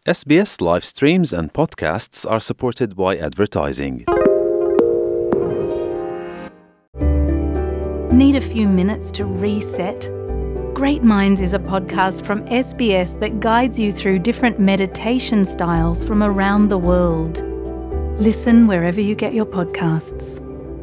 SBS live streams and podcasts are supported by advertising. Need a few minutes to reset? Great Minds is a podcast from SBS that guides you through different meditation styles from around the world. Listen wherever you get your podcasts.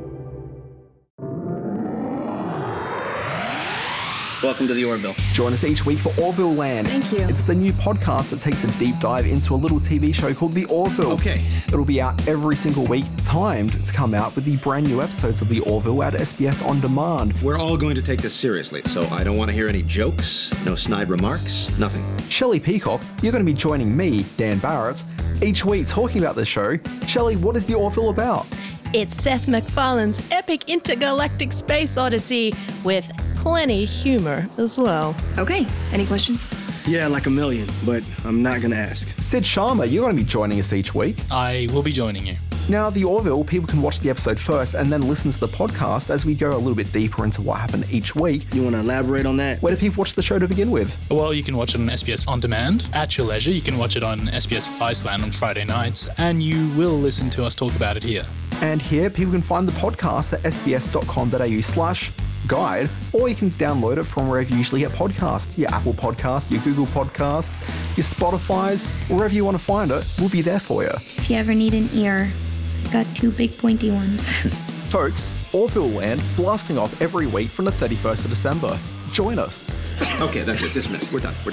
Welcome to the Orville. Join us each week for Orville Land. Thank you. It's the new podcast that takes a deep dive into a little TV show called The Orville. Okay. It'll be out every single week, timed to come out with the brand new episodes of The Orville at SBS On Demand. We're all going to take this seriously, so I don't want to hear any jokes, no snide remarks, nothing. Shelley Peacock, you're going to be joining me, Dan Barrett, each week talking about the show. Shelley, what is The Orville about? It's Seth MacFarlane's epic intergalactic space odyssey with plenty humor as well. Okay, any questions? Yeah, like a million, but I'm not going to ask. Sid Sharma, you're going to be joining us each week. I will be joining you. Now, The Orville, people can watch the episode first and then listen to the podcast as we go a little bit deeper into what happened each week. You want to elaborate on that? Where do people watch the show to begin with? Well, you can watch it on SBS On Demand at your leisure. You can watch it on SBS Viceland on Friday nights, and you will listen to us talk about it here. And here, people can find the podcast at sbs.com.au/guide, or you can download it from wherever you usually get podcasts. Your Apple Podcasts, your Google Podcasts, your Spotify's, wherever you want to find it, we'll be there for you. If you ever need an ear, I got two big pointy ones. Folks, Orville Land blasting off every week from the 31st of December. Join us. Okay, that's it. Dismissed. We're done.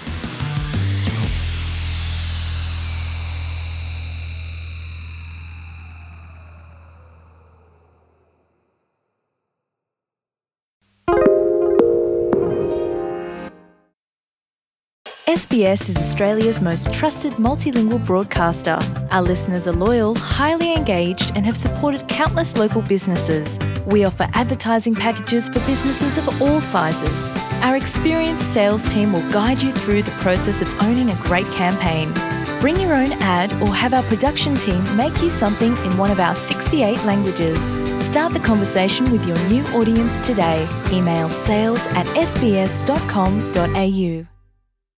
SBS is Australia's most trusted multilingual broadcaster. Our listeners are loyal, highly engaged, and have supported countless local businesses. We offer advertising packages for businesses of all sizes. Our experienced sales team will guide you through the process of owning a great campaign. Bring your own ad or have our production team make you something in one of our 68 languages. Start the conversation with your new audience today. Email sales@sbs.com.au.